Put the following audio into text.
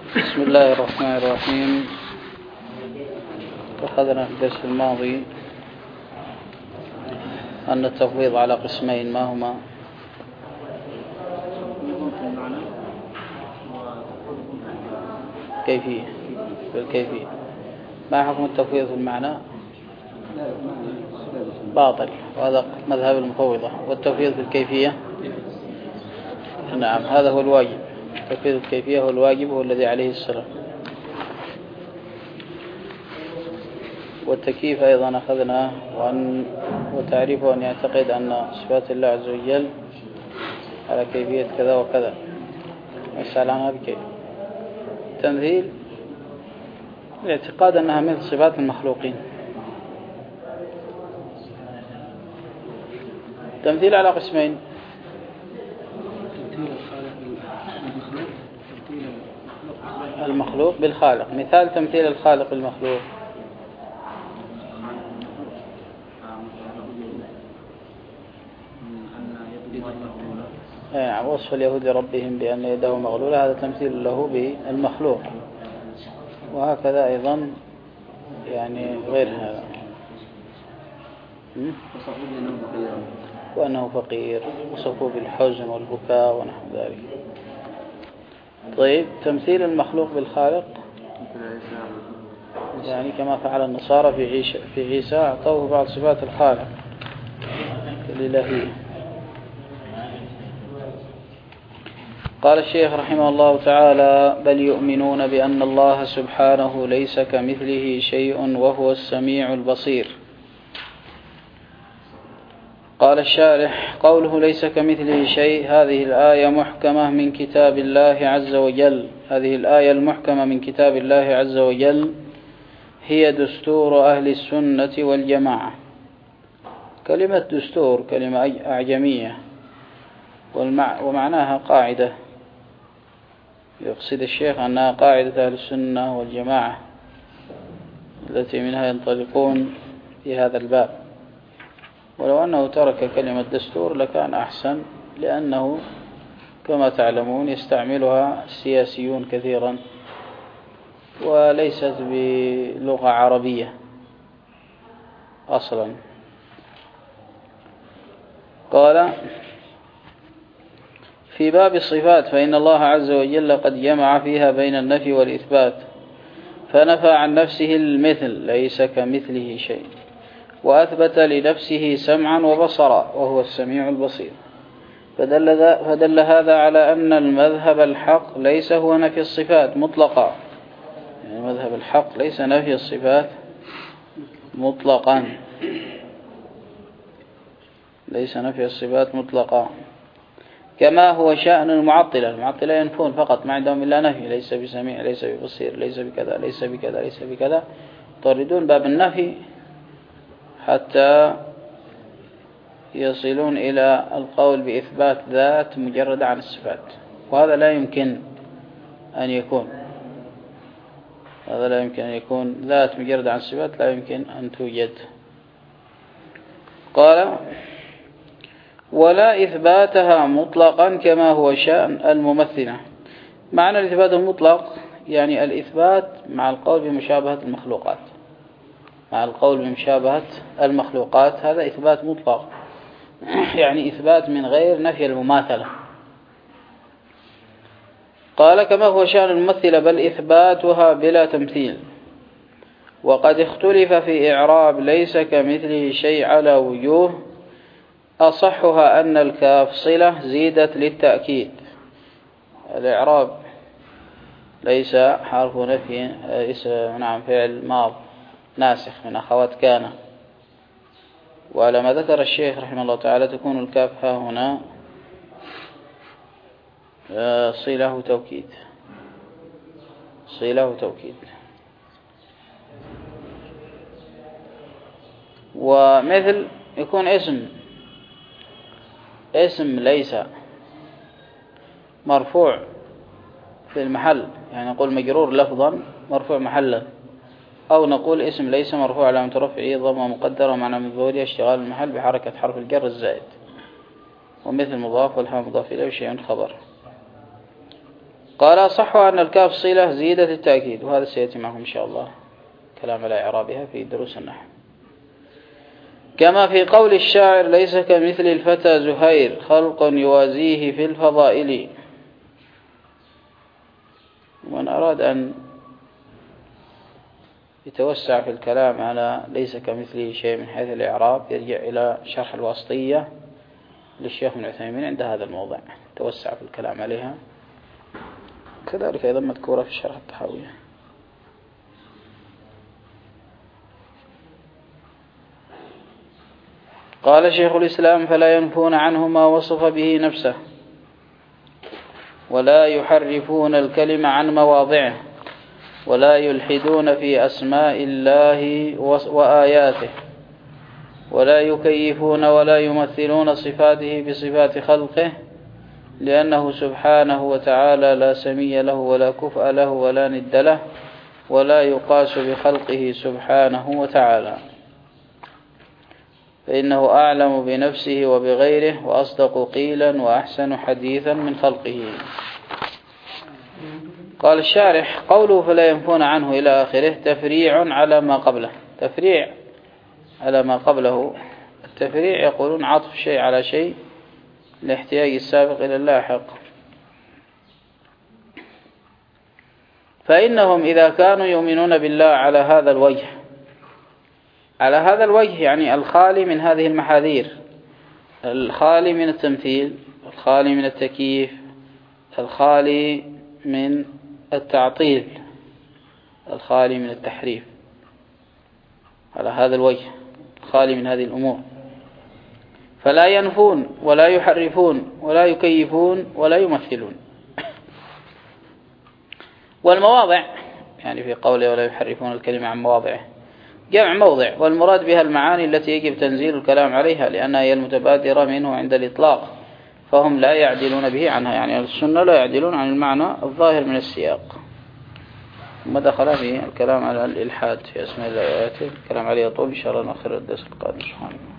بسم الله الرحمن الرحيم. أخذنا في الدرس الماضي أن التفويض على قسمين، ما هما؟ كيفية بالكيفية. ما حكم التفويض في المعنى؟ باطل، وهذا مذهب المفوضة. والتفويض في الكيفية نعم، هذا هو الواجب. التفويض الكيفية هو الواجب، هو الذي عليه السلام. والتكييف أيضا أخذناه، وتعريفه أن يعتقد أن صفات الله عز وجل على كيفية كذا وكذا، ويسأل عنها بكيف. تمثيل الاعتقاد أنها مثل صفات المخلوقين. تمثيل على قسمين: المخلوق بالخالق. مثال تمثيل الخالق بالمخلوق: وصف اليهود ربهم بأن يده مغلولة، هذا تمثيل له بالمخلوق. وهكذا أيضا يعني غير هذا، وأنه فقير، وصفه بالحزن والبكاء ونحو ذلك. طيب، تمثيل المخلوق بالخالق يعني كما فعل النصارى في عيسى، أعطوه بعض صفات الخالق الإلهية. قال الشيخ رحمه الله تعالى: بل يؤمنون بأن الله سبحانه ليس كمثله شيء وهو السميع البصير. قال الشارح: قوله ليس كمثله شيء، هذه الآية محكمة من كتاب الله عز وجل. هذه الآية المحكمة من كتاب الله عز وجل هي دستور أهل السنة والجماعة. كلمة دستور كلمة أعجمية، ومعناها قاعدة. يقصد الشيخ أنها قاعدة أهل السنة والجماعة التي منها ينطلقون في هذا الباب. ولو أنه ترك كلمة دستور لكان أحسن، لأنه كما تعلمون يستعملها السياسيون كثيرا، وليست بلغة عربية أصلا. قال: في باب الصفات فإن الله عز وجل قد جمع فيها بين النفي والإثبات، فنفى عن نفسه المثل ليس كمثله شيء، وأثبت لنفسه سمعا وبصرا وهو السميع البصير. فدل هذا على أن المذهب الحق ليس هو نفي الصفات مطلقا، يعني مذهب الحق ليس نفي الصفات مطلقا، ليس نفي الصفات مطلقا، كما هو شأن المعطلة. المعطلة ينفون فقط، ما عندهم إلا نفي: ليس بسميع، ليس ببصير، ليس بكذا، ليس بكذا، ليس بكذا. يطردون باب النفي حتى يصلون إلى القول بإثبات ذات مجرد عن الصفات، وهذا لا يمكن أن يكون. هذا لا يمكن أن يكون. ذات مجرد عن الصفات لا يمكن أن توجد. قال: ولا إثباتها مطلقا كما هو شأن الممثلة. معنى الإثبات المطلق يعني الإثبات مع القول بمشابهة المخلوقات، مع القول بمشابهة المخلوقات، هذا إثبات مطلق، يعني إثبات من غير نفي المماثلة. قال: كما هو شأن الممثلة، بل إثباتها بلا تمثيل. وقد اختلف في إعراب ليس كمثله شيء على وجوه، أصحها أن الكاف صلة زيدت للتأكيد. الإعراب ليس حرف نفي، نعم فعل ماض ناسخ من أخوات كان. وعلى ما ذكر الشيخ رحمه الله تعالى تكون الكاف ها هنا صلة توكيد، صلة توكيد. ومثل يكون اسم ليس مرفوع في المحل، يعني نقول مجرور لفظا مرفوع محلا، أو نقول اسم ليس مرفوع علامة رفعه ضمة مقدرة معنى من ظهورها اشتغال المحل بحركة حرف الجر الزائد. ومثل مضاف والهاء مضاف إليه وشيء خبر. قال صحوا أن الكاف صلة زيادة التأكيد، وهذا سيأتي معكم إن شاء الله كلام على إعرابها في دروس النحو. كما في قول الشاعر ليس كمثل الفتى زهير خلق يوازيه في الفضائل. ومن أراد أن يتوسع في الكلام على ليس كمثله شيء من حيث الإعراب يرجع إلى شرح الواسطية للشيخ ابن عثيمين عند هذا الموضع، توسع في الكلام عليها، كذلك أيضا مذكورة في شرح الطحاوية. قال شيخ الإسلام فلا ينفون عنه ما وصف به نفسه ولا يحرفون الكلمة عن مواضعه ولا يلحدون في أسماء الله وآياته ولا يكيفون ولا يمثلون صفاته بصفات خلقه، لأنه سبحانه وتعالى لا سمي له ولا كفء له ولا ند له ولا يقاس بخلقه سبحانه وتعالى، فإنه أعلم بنفسه وبغيره وأصدق قيلا وأحسن حديثا من خلقه. قال الشارح قوله فلا ينفون عنه إلى آخره تفريع على ما قبله. تفريع على ما قبله، التفريع يقولون عطف شيء على شيء لاحتياج السابق إلى اللاحق. فإنهم إذا كانوا يؤمنون بالله على هذا الوجه، على هذا الوجه يعني الخالي من هذه المحاذير، الخالي من التمثيل، الخالي من التكييف، الخالي من التعطيل، الخالي من التحريف، على هذا الوجه الخالي من هذه الأمور، فلا ينفون ولا يحرفون ولا يكيفون ولا يمثلون. والمواضع يعني في قوله ولا يحرفون الكلمة عن مواضعه جمع موضع، والمراد بها المعاني التي يجب تنزيل الكلام عليها لأنها هي المتبادرة منه عند الإطلاق، فهم لا يعدلون به عنها، يعني السنة لا يعدلون عن المعنى الظاهر من السياق. ثم دخل في الكلام على الإلحاد في أسماء الله وآياته، الكلام عليه طول إن شاء الله نأخر الدرس القادم. سبحانه